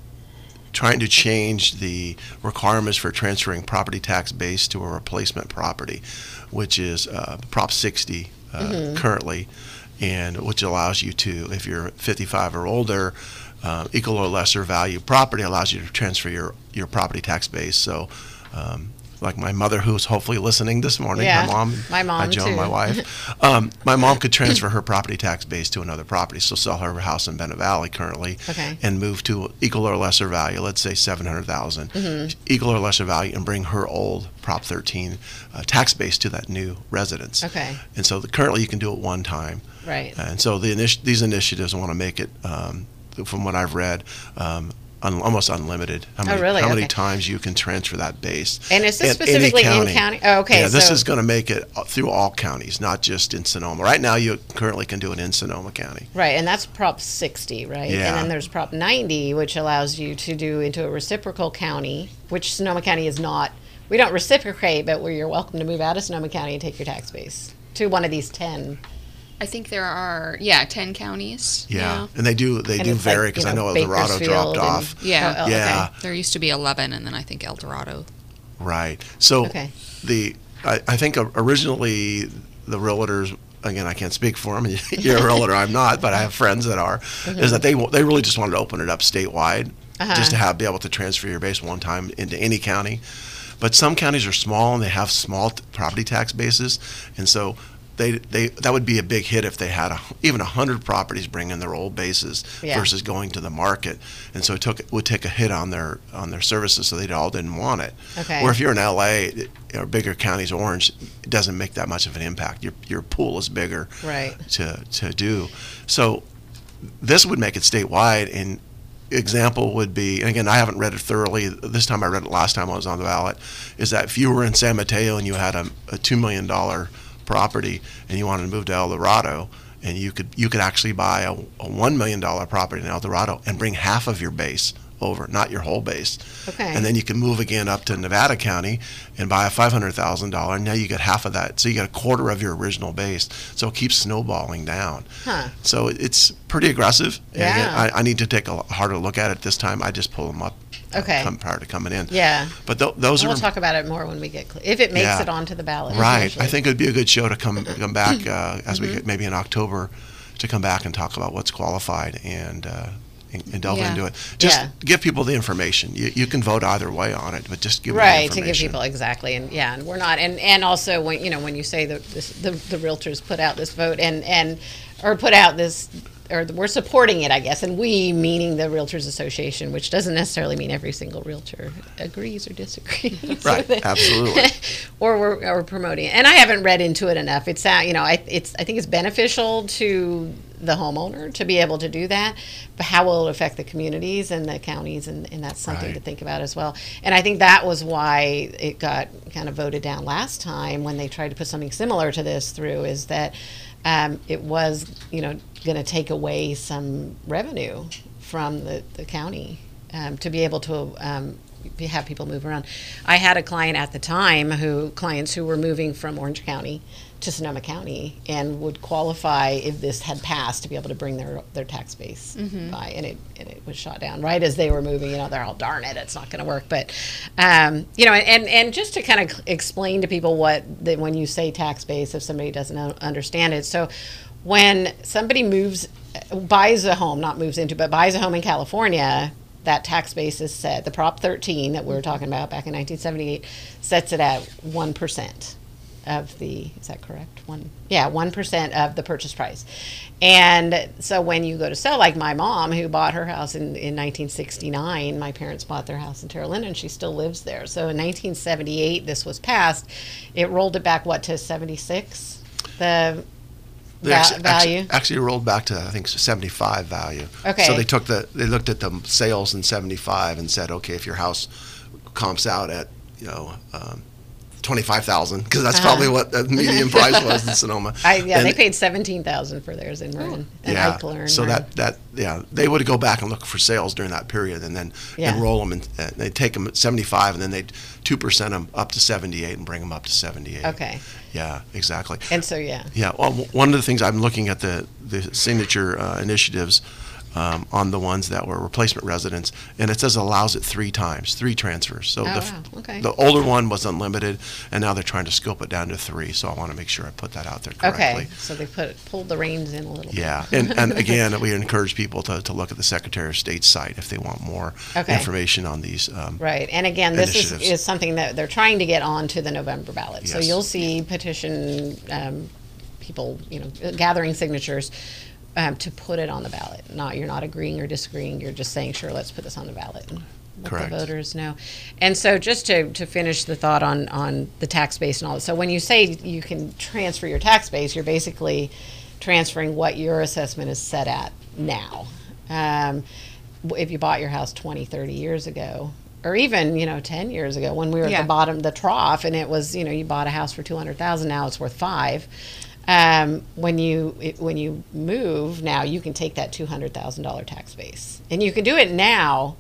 trying to change the requirements for transferring property tax base to a replacement property, which is uh, Prop sixty uh, currently, and which allows you to, if you're fifty-five or older, uh, equal or lesser value property allows you to transfer your, your property tax base. So, um, like my mother, who's hopefully listening this morning, Yeah, my mom, my mom hi, Joan, too. my wife, um, my mom could transfer her property tax base to another property. So sell her house in Bennett Valley currently, Okay. and move to equal or lesser value. Let's say seven hundred thousand, Mm-hmm. equal or lesser value, and bring her old Prop thirteen uh, tax base to that new residence. Okay. And so the, currently you can do it one time. right. And so the initi- these initiatives want to make it, um, from what I've read, um, un, almost unlimited. How many, oh, really? How many okay. times you can transfer that base? And is this in specifically any in county? Oh, okay. Yeah, this so, is going to make it through all counties, not just in Sonoma. Right now, you currently can do it in Sonoma County. Right, and that's Prop sixty, right? Yeah. And then there's Prop ninety, which allows you to do into a reciprocal county, which Sonoma County is not. We don't reciprocate, but where you're welcome to move out of Sonoma County and take your tax base to one of these ten. I think there are, yeah, ten counties. Yeah, now. and they do they And do it's like, vary because you I know, know El Dorado Bakersfield dropped and- off. Yeah. Oh, oh, Yeah. okay. There used to be eleven, and then I think El Dorado. Right. So Okay. the I, I think originally the realtors, again, I can't speak for them. You're a realtor, I'm not, but I have friends that are. Is that they they really just wanted to open it up statewide, Uh-huh. just to have be able to transfer your base one time into any county. But some counties are small and they have small t- property tax bases, and so. They, they, that would be a big hit if they had a, even one hundred properties bring in their old bases Yeah. versus going to the market. And so it took, would take a hit on their on their services, so they all didn't want it. Okay. Or if you're in L A or bigger counties, Orange, it doesn't make that much of an impact. Your your pool is bigger Right. to, to do. So this would make it statewide. And example would be, and again, I haven't read it thoroughly. This time I read it last time I was on the ballot, is that if you were in San Mateo and you had a, a two million dollars property and you wanted to move to El Dorado, and you could you could actually buy a, a one million dollars property in El Dorado and bring half of your base over, not your whole base. Okay. And then you can move again up to Nevada County and buy a five hundred thousand dollars, and now you get half of that. So you get a quarter of your original base. So it keeps snowballing down. Huh. So it's pretty aggressive. And Yeah. again, I, I need to take a harder look at it this time. I just pull them up Okay. come prior to coming in. Yeah. But th- those We'll are talk about it more when we get cl- if it makes Yeah. it onto the ballot. right. eventually. I think it would be a good show to come come back uh, as we get maybe in October to come back and talk about what's qualified and uh, and, and delve Yeah. into it. Just Yeah. give people the information. You you can vote either way on it, but just give them right the to give information. people exactly, and yeah, and we're not, and and also when you know when you say that this, the the realtors put out this vote and and or put out this. Or we're supporting it, I guess, and we meaning the Realtors Association, which doesn't necessarily mean every single realtor agrees or disagrees. Right, with it. absolutely. or we're or promoting it, and I haven't read into it enough. It's uh, you know, I it's I think it's beneficial to the homeowner to be able to do that, but how will it affect the communities and the counties, and, and that's something Right. to think about as well. And I think that was why it got kind of voted down last time when they tried to put something similar to this through, is that um, it was, you know, going to take away some revenue from the, the county um, to be able to um, be- have people move around. I had a client at the time who clients who were moving from Orange County to Sonoma County and would qualify if this had passed to be able to bring their their tax base by, and it and it was shot down right as they were moving. You know, they're all, darn it, it's not going to work. But um, you know, and and just to kind of explain to people what the, when you say tax base, if somebody doesn't know- understand it, so when somebody moves, buys a home, not moves into, but buys a home in California, that tax base is set. The Prop thirteen that we were talking about back in nineteen seventy-eight sets it at one percent of the, is that correct? One, yeah, one percent of the purchase price. And so when you go to sell, like my mom, who bought her house in, in nineteen sixty-nine, my parents bought their house in Terra Linda, and she still lives there. So in nineteen seventy-eight, this was passed. It rolled it back, what, to seventy-six? The They va- actually, value? Actually, actually rolled back to, I think, seventy-five value. Okay. So they took the they looked at the sales in seventy-five and said, okay, if your house comps out at, you know, um, twenty-five thousand, because that's Uh-huh. probably what the median price was in Sonoma. I, yeah, And- they paid seventeen thousand for theirs in Marin and yeah. Eichler and So Marin. that that yeah, they would go back and look for sales during that period, and then Yeah. then roll them, and uh, they'd take them at seventy-five, and then they'd two percent them up to seventy-eight, and bring them up to seventy-eight. Okay. Yeah, exactly. And so yeah. Yeah, well, w- one of the things I'm looking at the the signature uh, initiatives um, on the ones that were replacement residents, and it says allows it three times, three transfers. So Oh, the, f- wow. Okay. the older one was unlimited, and now they're trying to scope it down to three. So I want to make sure I put that out there correctly. Okay, so they put pulled the reins in a little Yeah, bit. and, and again, we encourage people to, to look at the Secretary of State's site if they want more Okay. information on these. Um, Right, and again, this is, Initiatives. is something that they're trying to get on to the November ballot. So Yes. you'll see petition um, people, you know, gathering signatures um, to put it on the ballot. Not you're not agreeing or disagreeing. You're just saying, sure, let's put this on the ballot and let Correct. the voters know. And so, just to, to finish the thought on on the tax base and all that. So when you say you can transfer your tax base, you're basically transferring what your assessment is set at now. Um, w- if you bought your house twenty, thirty years ago, or even, you know, ten years ago when we were Yeah. at the bottom, the trough, and it was, you know, you bought a house for two hundred thousand, now it's worth five. Um, when you it, when you move now, you can take that two hundred thousand dollar tax base, and you can do it now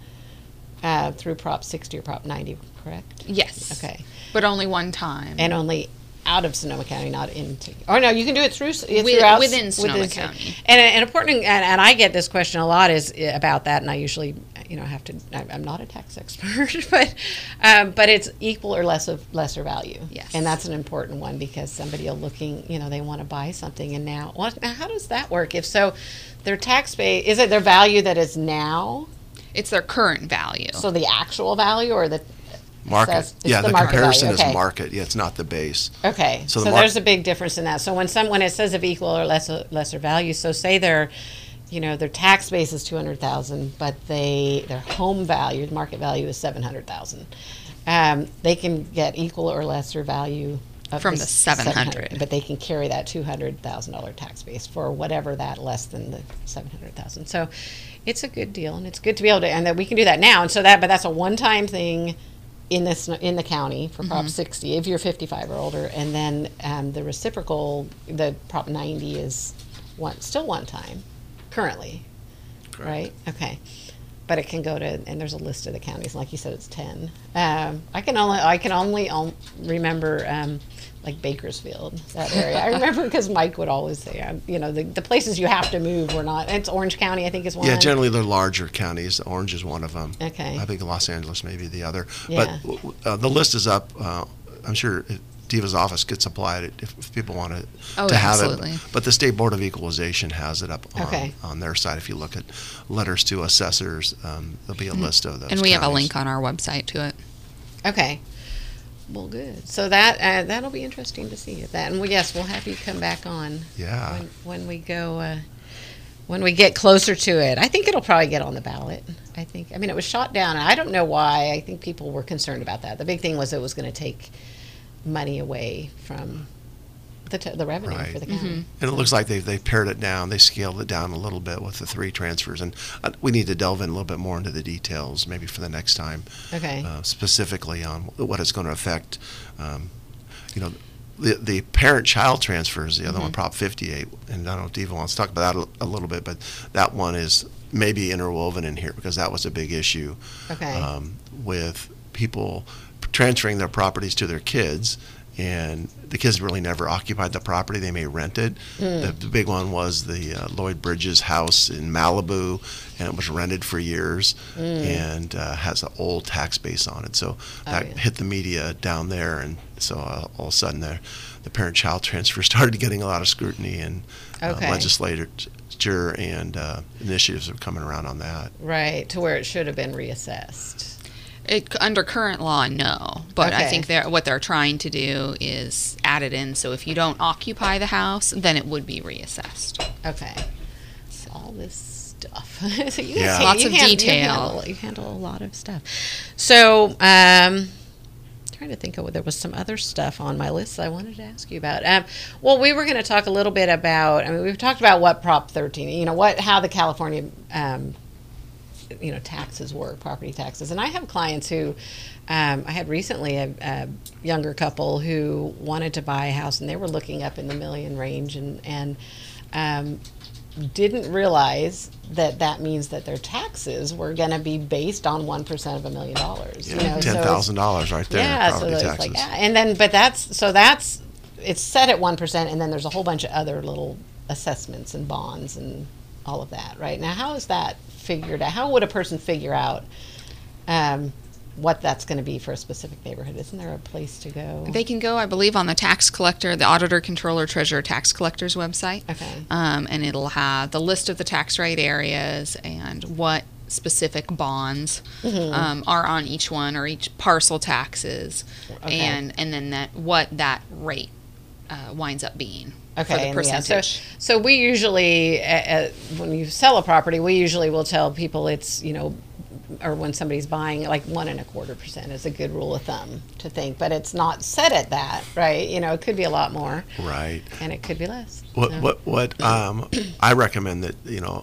uh, through Prop sixty or Prop ninety, correct? Yes. Okay. But only one time. And only out of Sonoma County, not into. Or no, you can do it through With- throughout within Sonoma County. And an important, and, and I get this question a lot is uh, about that, and I usually, you know, have to. I- I'm not a tax expert, but um, but it's equal or less of lesser value. Yes. And that's an important one because somebody will looking, you know, they want to buy something, and now, well, now how does that work? If so, their tax base is it their value that is now? It's their current value. So the actual value or the Market. It's Yeah, the the, market comparison value, okay. is market. Yeah, it's not the base. Okay, So so, the mar- there's a big difference in that. So when some when it says of equal or lesser lesser value, so say their, you know, their tax base is two hundred thousand, but they their home value, the market value is seven hundred thousand. Um, they can get equal or lesser value of From this the seven hundred. but they can carry that two hundred thousand dollar tax base for whatever that less than the seven hundred thousand. So it's a good deal, and it's good to be able to, and that we can do that now. And so that, but that's a one time thing in this in the county for Prop sixty if you're fifty-five or older, and then um, the reciprocal, the Prop ninety is one still one time currently, right? Okay, but it can go to, and there's a list of the counties. Like you said, it's ten. Um, I can only I can only um, remember um, like Bakersfield, that area. I remember because Mike would always say, um, you know, the, the places you have to move were not. It's Orange County, I think, is one. Yeah, generally they're larger counties. Orange is one of them. Okay. I think Los Angeles may be the other. Yeah. But w- w- uh, the list is up. Uh, I'm sure Diva's office gets applied if, if people want to, Oh, to have absolutely. it. But the State Board of Equalization has it up on, Okay. on their side. If you look at letters to assessors, um, there'll be a list of those and we have a counties. link on our website to it. Okay. Well, good. So that uh, that'll be interesting to see that. And we, yes, we'll have you come back on. Yeah. When, when we go, uh, when we get closer to it, I think it'll probably get on the ballot. I think. I mean, it was shot down. And I don't know why. I think people were concerned about that. The big thing was it was going to take money away from the t- the revenue Right. for the county. And it looks like they've, they've pared it down. They scaled it down a little bit with the three transfers. And uh, we need to delve in a little bit more into the details maybe for the next time. Okay. Uh, specifically on what it's going to affect. Um, you know, the the parent-child transfers, the other Mm-hmm. one, Prop fifty-eight, and I don't know if Diva wants to talk about that a, a little bit, but that one is maybe interwoven in here because that was a big issue Okay. um, with people transferring their properties to their kids, and the kids really never occupied the property. They may rent it. Mm. The, the big one was the uh, Lloyd Bridges house in Malibu, and it was rented for years and uh, has an old tax base on it. So that Mm. Oh, yeah. hit the media down there, and so uh, all of a sudden the, the parent-child transfer started getting a lot of scrutiny, and Okay. uh, legislature and uh, initiatives are coming around on that. Right, to where it should have been reassessed. It, under current law, no. But I Okay. think they're, what they're trying to do is add it in. So if you don't occupy the house, then it would be reassessed. Okay. All this stuff. so you Yeah. guys, Lots you of hand- detail. You handle, you handle a lot of stuff. So, um, trying to think of, there was some other stuff on my list that I wanted to ask you about. Um, well, we were going to talk a little bit about, I mean, we've talked about what Prop thirteen, you know, what, how the California, um, you know, taxes work, property taxes. And I have clients who, um, I had recently a, a younger couple who wanted to buy a house, and they were looking up in the million range, and, and, um, didn't realize that that means that their taxes were going to be based on one percent of a million dollars. Yeah, you know, so ten it's- thousand dollars right there. yeah, so property it's taxes. like, yeah, and then, but that's, so that's, it's set at one percent, and then there's a whole bunch of other little assessments and bonds and all of that, right? Now, how is that figured out? How would a person figure out um, what that's going to be for a specific neighborhood? Isn't there a place to go? They can go, I believe, on the tax collector, the auditor, controller, treasurer, tax collector's website. Okay. Um, and it'll have the list of the tax rate areas and what specific bonds Mm-hmm. um, are on each one, or each parcel taxes, Okay. and and then that what that rate uh, winds up being Okay, for the and yeah, so, percentage. so we usually, uh, uh, when you sell a property, we usually will tell people it's, you know, or when somebody's buying, like one and a quarter percent is a good rule of thumb to think, but it's not set at that, right? You know, it could be a lot more, Right. and it could be less. What So- what what um, I recommend that you know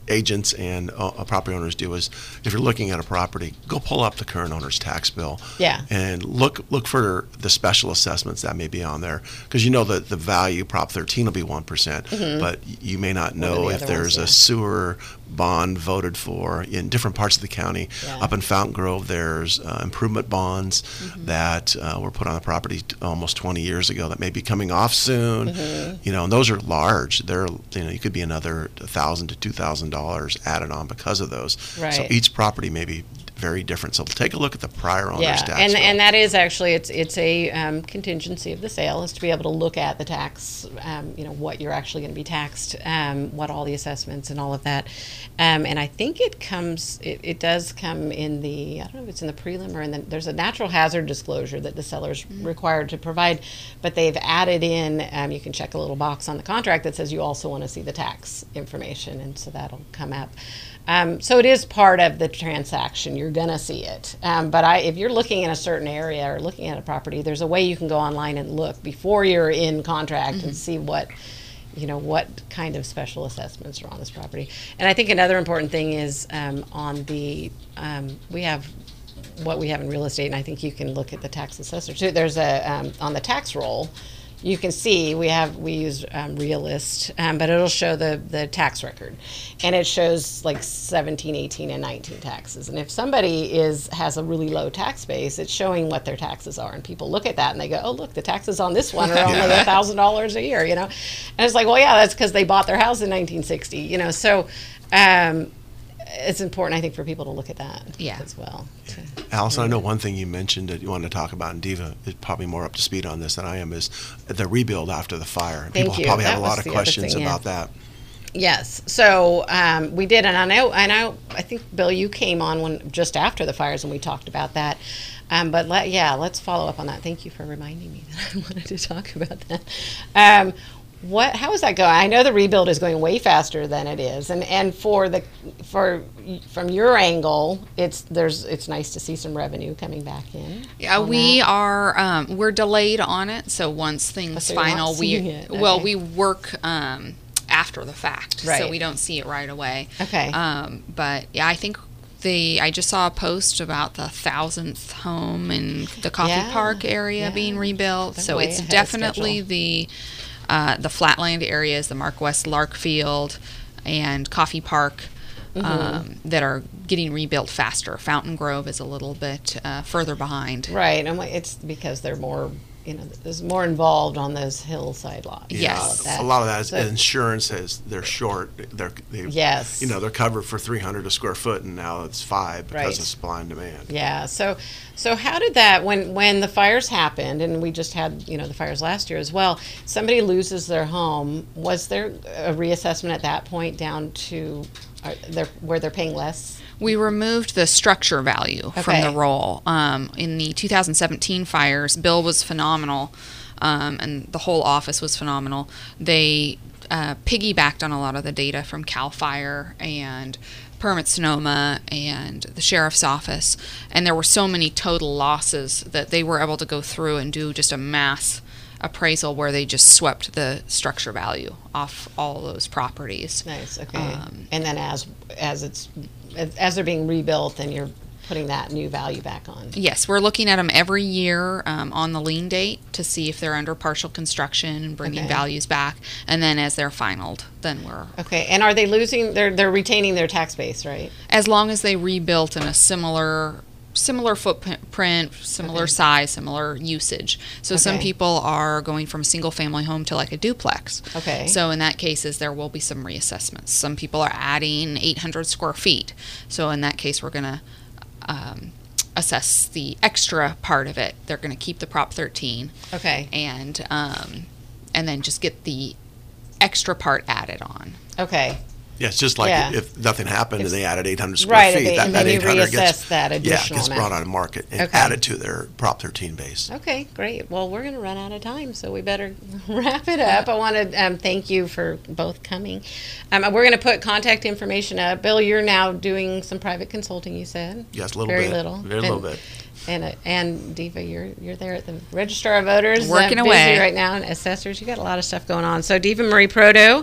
agents and uh, property owners do is, if you're looking at a property, go pull up the current owner's tax bill. Yeah. And look look for the special assessments that may be on there, because you know that the value, Prop thirteen will be one percent, Mhm. but you may not What are know the if other there's ones, a yeah. sewer bond voted for in different parts of the county. Yeah. Up in Fountain Grove, there's uh, improvement bonds Mm-hmm. that uh, were put on the property t- almost twenty years ago that may be coming off soon. Mhm. You know, and those are large. They're, you know, you could be another thousand to two thousand dollars added on because of those. So Right. each property may be very different. So take a look at the prior owner's Yeah, tax and bill. and that is actually it's it's a um, contingency of the sale is to be able to look at the tax, um, you know, what you're actually going to be taxed, um, what all the assessments and all of that, um, and I think it comes it, it does come in the I don't know if it's in the prelim or in the there's a natural hazard disclosure that the seller's required to provide, but they've added in um, you can check a little box on the contract that says you also want to see the tax information, and so that'll come up. Um, so it is part of the transaction. You're going to see it. Um, but I, if you're looking in a certain area or looking at a property, there's a way you can go online and look before you're in contract and see what, you know, what kind of special assessments are on this property. And I think another important thing is um, on the, um, we have what we have in real estate, and I think you can look at the tax assessor too. There's a, um, on the tax roll, you can see we have we use um, Realist, um, but it'll show the the tax record, and it shows like seventeen, eighteen, and nineteen taxes. And if somebody is has a really low tax base, it's showing what their taxes are, and people look at that and they go, "Oh, look, the taxes on this one are only a thousand dollars a year," you know. And it's like, well, yeah, that's because they bought their house in nineteen sixty, you know. So um, it's important, I think, for people to look at that Yeah. as well. to- Allison, I know one thing you mentioned that you wanted to talk about, and Diva is probably more up to speed on this than I am, is the rebuild after the fire. Thank People you. probably have That a lot was of the other questions thing, yeah. about that. Yes. So um, we did, and I know, I know, I think Bill, you came on when just after the fires, and we talked about that. Um, but let, yeah, let's follow up on that. Thank you for reminding me that I wanted to talk about that. Um, what? How is that going? I know the rebuild is going way faster than it is, and and for the for from your angle, it's there's it's nice to see some revenue coming back in. Yeah, on we that. are. Um, we're delayed on it, so once things so you're not final, we seeing it, well, okay. we work um, after the fact, so Right. we don't see it right away. Okay. Um, but yeah, I think the I just saw a post about the thousandth home in the Coffee Yeah, Park area yeah. being rebuilt. They're So way it's ahead of definitely schedule. the uh, the flatland areas, the Mark West Larkfield and Coffee Park. Mm-hmm. Um, that are getting rebuilt faster. Fountain Grove is a little bit uh, further behind. Right, and it's because they're more, you know, there's more involved on those hillside lots. Yes. That- A lot of that is so- insurance has, they're short, they're, they, Yes. you know, they're covered for three hundred a square foot, and now it's five because Right. of supply and demand. Yeah. So, so how did that when when the fires happened, and we just had you know the fires last year as well? Somebody loses their home. Was there a reassessment at that point down to uh, their, where they're paying less? We removed the structure value from Okay. the roll. Um, in the two thousand seventeen fires, Bill was phenomenal, um, and the whole office was phenomenal. They uh, piggybacked on a lot of the data from CAL FIRE and Permit Sonoma and the sheriff's office, and there were so many total losses that they were able to go through and do just a mass appraisal where they just swept the structure value off all those properties. Nice. Okay. Um, and then as as it's as, as they're being rebuilt, then you're putting that new value back on. Yes, we're looking at them every year um, on the lien date to see if they're under partial construction and bringing Okay. values back. And then as they're finalized, then we're, Okay. And are they losing? They're they're retaining their tax base, right? as long as they rebuilt in a similar similar footprint, similar Okay. size, similar usage. So some Okay. people are going from a single family home to like a duplex. Okay. So in that cases, there will be some reassessments. Some people are adding eight hundred square feet. So in that case, we're going to um, assess the extra part of it. They're going to keep the Prop thirteen Okay. and um, and then just get the extra part added on. Okay. Yeah, it's just like Yeah. if nothing happened If- and they added eight hundred square Right, feet, they- that, and that then you eight hundred gets, reassess that yeah, additional gets amount. brought on market and Okay. added to their Prop thirteen base. Okay, great. Well, we're going to run out of time, so we better wrap it up. I want to um, thank you for both coming. Um, we're going to put contact information up. Bill, you're now doing some private consulting, you said? Yes, a little Very bit. little. Very And- little bit. And uh, and Diva, you're you're there at the Register of Voters, Working uh, away. busy right now, and assessors. You got a lot of stuff going on. So Diva Marie Proto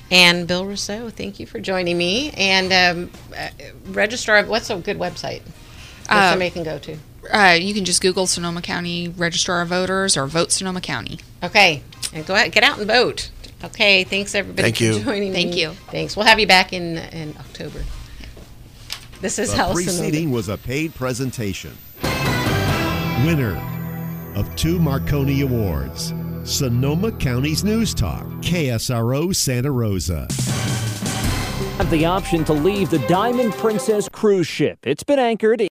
And Bill Rousseau, thank you for joining me. And um, uh, Registrar, what's a good website that Uh, somebody can go to? Uh, you can just Google Sonoma County Registrar of Voters or Vote Sonoma County. Okay, and go out, get out and vote. Okay, thanks everybody Thank for you. joining Thank me. you. Thanks. We'll have you back in in October. This is The how preceding was a paid presentation. Winner of two Marconi Awards, Sonoma County's News Talk, K S R O Santa Rosa. Have the option to leave the Diamond Princess cruise ship. It's been anchored